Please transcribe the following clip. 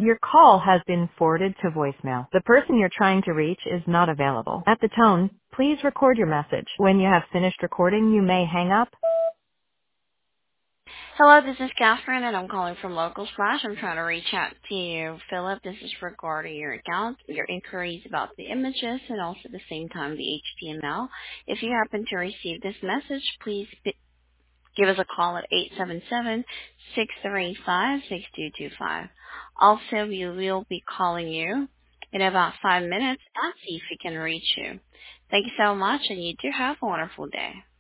Your call has been forwarded to voicemail. The person you're trying to reach is not available. At the tone, please record your message. When you have finished recording, you may hang up. Hello, this is Catherine, and I'm calling from Local Slash. I'm trying to reach out to you, Philip. This is regarding your account, your inquiries about the images, and also at the same time the HTML. If you happen to receive this message, please give us a call at 877-635-6225. Also, we will be calling you in about 5 minutes and see if we can reach you. Thank you so much, and you do have a wonderful day.